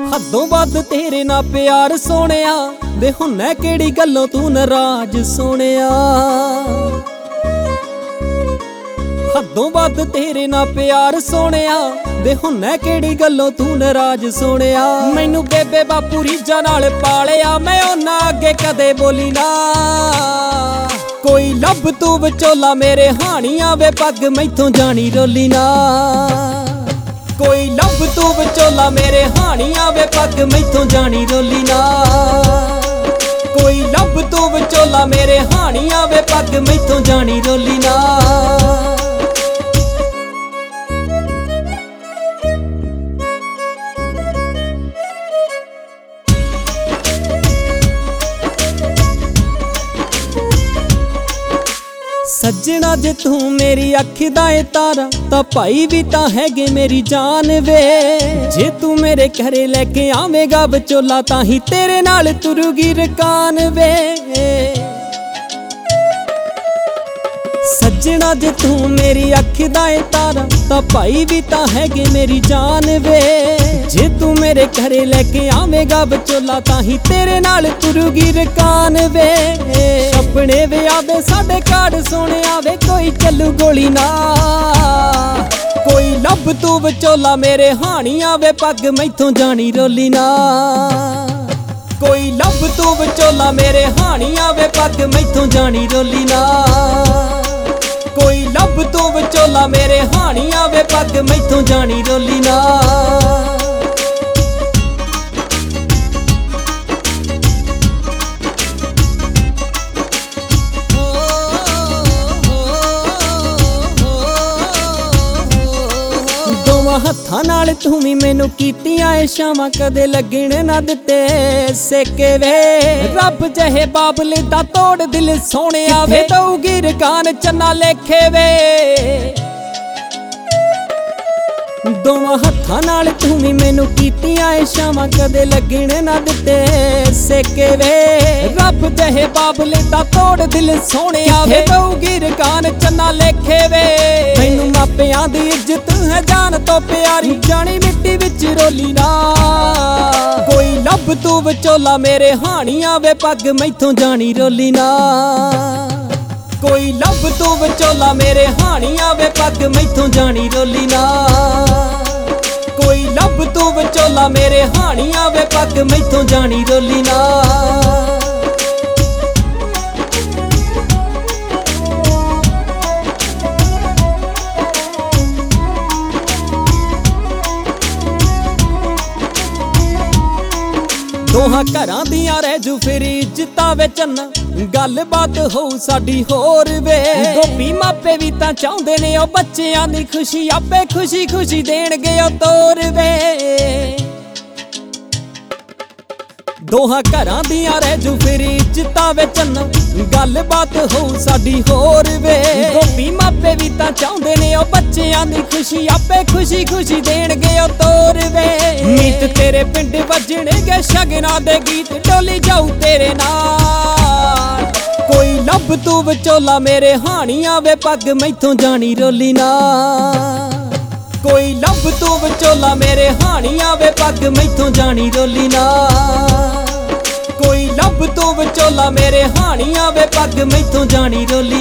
हदों वध तेरे ना प्यार सोनिया वे हुन्ने केड़ी गल्लों तू नाराज सोनिया। हदों वध तेरे ना प्यार सोनिया वे हुन्ने केड़ी गल्लों तू नाराज सोनिया। मैनू बेबे बापू रीझां नाल पालिया मैं उन्हां अगे कदे बोली ना। कोई लब तू विचोला मेरे हानिया वे पग मैथों जानी रोली ना। कोई लब तू विचोला मेरे हानिया वे पग मैथों जानी रोली ना। कोई लब तू विचोला मेरे हानिया वे पग मैथों जानी रोली ना। सज्जना जे तू मेरी अख दा ए तारा तां भाई भी तां हैगे मेरी जान वे। जे तू मेरे घरे लेके आवेगा विचोला तां ही तेरे नाल तुरूगी रकान वे। सज्जना जे तू मेरी अख दा ए तारा तां भाई भी तां हैगे मेरी जान वे। जे तू मेरे घरे लेके आवेगा विचोला तां ही तेरे नाल तुरूगी रकान वे। अपने वे आवे साडे घाड़ सोने आवे कोई चलू गोली ना। कोई लब तू विचोला मेरे हानिया वे पग मैथों जानी रोली ना। कोई लब तू विचोला मेरे हानिया वे पग मैथों जानी रोली ना। कोई लब तू विचोला मेरे हानिया वे पग मैथों जानी रोली ना। हत्थां नाल तू भी मैनू कीतियां ए शामां कदे लगण ना दिते सेके वे। रब जहे बाबले दा तोड़ दिल सोने आवे दऊगी रकान चन्ना लेखे वे। दोवां हत्थां नाल तू भी मैनू कीतियां ए शामां कदे लगण ना दिते सेके वे। रब जहे बाबले दा तोड़ दिल सोने आवे दऊगी रकान चन्ना लेखे वे। मैनू मापियां दी इज्जत है जान तो प्यारी जानी मिट्टी विच रोली ना। कोई लब तू विचोला मेरे हानिया वे पग मैथों जानी रोली ना। कोई लब तू विचोला मेरे हानिया वे पग मैथों जानी रोली ना। कोई लब तू विचोला मेरे हानिया वे पग मैथों जानी रोली ना। दोहां घरां दियां रह जू फिर इज्जतां विच ना गल बात होऊ साडी होर वे। गोपी मापे भी तां चाहुंदे ने ओ बच्चियां दी खुशी आपे खुशी खुशी देणगे ओ तोर वे। दोहां घरां दियां रह जू फिर इज्जतां विच ना गल बात होऊ साडी होर वे। गोपी मापे भी तां चाहुंदे ने ओ बच्चियां दी खुशी आपे खुशी खुशी देणगे ओ तोर वे। मीत तेरे पिंड वजणगे शगना दे गीत डोली जाऊ तेरे नाल। कोई लब तू विचोला मेरे हानिया वे पग मैथों जानी रोली ना। कोई लब तू विचोला मेरे हानिया वे पग मैथों जानी रोली ना। कोई लब तू विचोला मेरे हानिया वे पग मैथों जानी रोली